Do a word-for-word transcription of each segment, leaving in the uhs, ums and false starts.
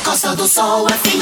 Costa do Sol F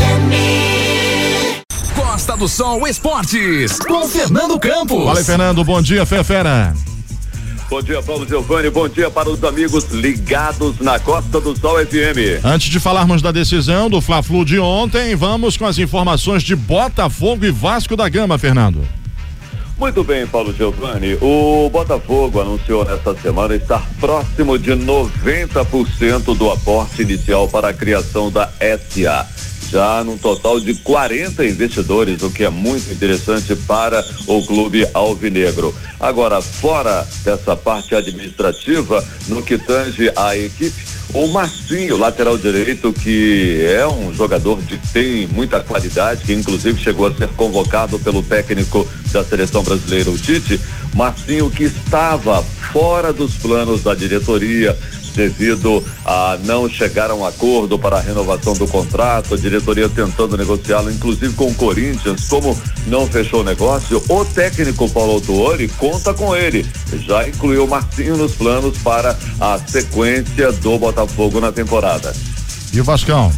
M. Costa do Sol Esportes, com Fernando Campos. Fala aí, Fernando, bom dia, Fé Fera. Bom dia, Paulo Giovanni, bom dia para os amigos ligados na Costa do Sol F M. Antes de falarmos da decisão do Fla-Flu de ontem, vamos com as informações de Botafogo e Vasco da Gama, Fernando. Muito bem, Paulo Giovanni, o Botafogo anunciou nesta semana estar próximo de noventa por cento do aporte inicial para a criação da S A. Já num total de quarenta investidores, o que é muito interessante para o clube alvinegro. Agora, fora dessa parte administrativa, no que tange à equipe, o Marcinho, lateral direito, que é um jogador de tem muita qualidade, que inclusive chegou a ser convocado pelo técnico da seleção brasileira, o Tite. Marcinho, que estava fora dos planos da diretoria devido a não chegar a um acordo para a renovação do contrato, a diretoria tentando negociá-lo, inclusive com o Corinthians. Como não fechou o negócio, o técnico Paulo Autuori conta com ele, já incluiu o Marcinho nos planos para a sequência do Botafogo na temporada. E o Vascão?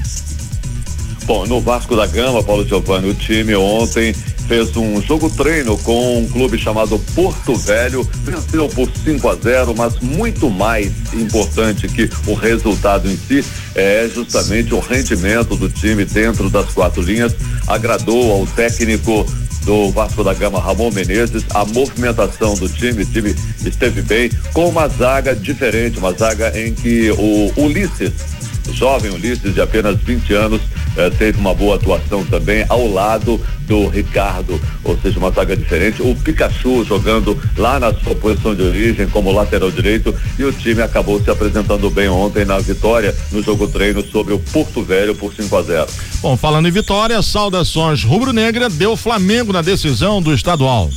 Bom, no Vasco da Gama, Paulo Giovanni, o time ontem fez um jogo treino com um clube chamado Porto Velho, venceu por cinco a zero, mas muito mais importante que o resultado em si é justamente o rendimento do time dentro das quatro linhas. Agradou ao técnico do Vasco da Gama, Ramon Menezes, a movimentação do time, o time esteve bem, com uma zaga diferente, uma zaga em que o Ulisses, jovem Ulisses de apenas vinte anos, eh, teve uma boa atuação também ao lado do Ricardo, ou seja, uma zaga diferente. O Pikachu jogando lá na sua posição de origem como lateral direito, e o time acabou se apresentando bem ontem na vitória no jogo treino sobre o Porto Velho por cinco a zero. Bom, falando em vitória, saudações rubro-negra, deu Flamengo na decisão do estadual.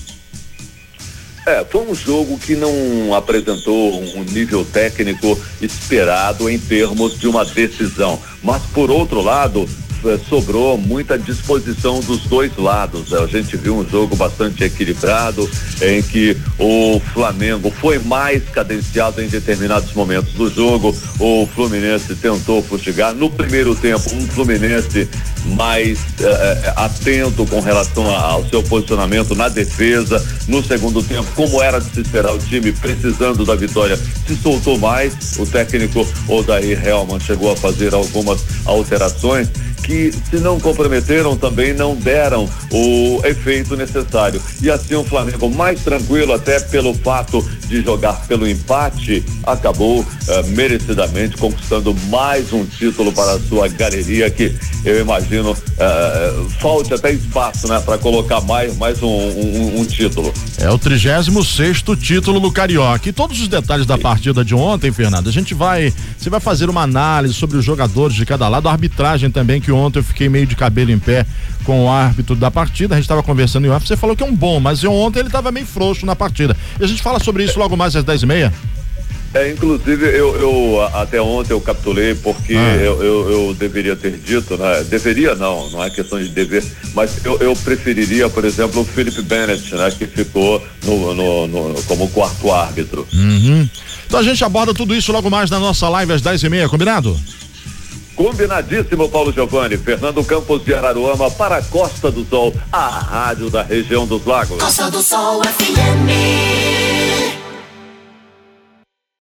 É, foi um jogo que não apresentou um nível técnico esperado em termos de uma decisão, mas por outro lado, sobrou muita disposição dos dois lados. A gente viu um jogo bastante equilibrado, em que o Flamengo foi mais cadenciado em determinados momentos do jogo. O Fluminense tentou fustigar. No primeiro tempo, um Fluminense mais eh, atento com relação ao seu posicionamento na defesa. No segundo tempo, como era de se esperar, o time precisando da vitória se soltou mais. O técnico Odair Hellmann chegou a fazer algumas alterações que, se não comprometeram, também não deram o efeito necessário. E assim o Flamengo, mais tranquilo, até pelo fato de jogar pelo empate, acabou uh, merecidamente conquistando mais um título para a sua galeria, que eu imagino uh, falte até espaço, né, para colocar mais, mais um, um, um título. É o trigésimo sexto título do Carioca. E todos os detalhes da partida de ontem, Fernando, a gente vai, você vai fazer uma análise sobre os jogadores de cada lado, a arbitragem também, que ontem eu fiquei meio de cabelo em pé com o árbitro da partida. A gente estava conversando em off, você falou que é um bom, mas ontem ele estava meio frouxo na partida. E a gente fala sobre isso logo mais às dez e meia. É, inclusive eu, eu até ontem eu capturei porque ah. eu, eu, eu deveria ter dito, né? Deveria não, não é questão de dever, mas eu, eu preferiria, por exemplo, o Felipe Bennett, né? Que ficou no, no, no, como quarto árbitro. Uhum. Então a gente aborda tudo isso logo mais na nossa live às dez e meia, combinado? Combinadíssimo, Paulo Giovanni. Fernando Campos de Araruama para a Costa do Sol, a rádio da região dos lagos. Costa do Sol F M.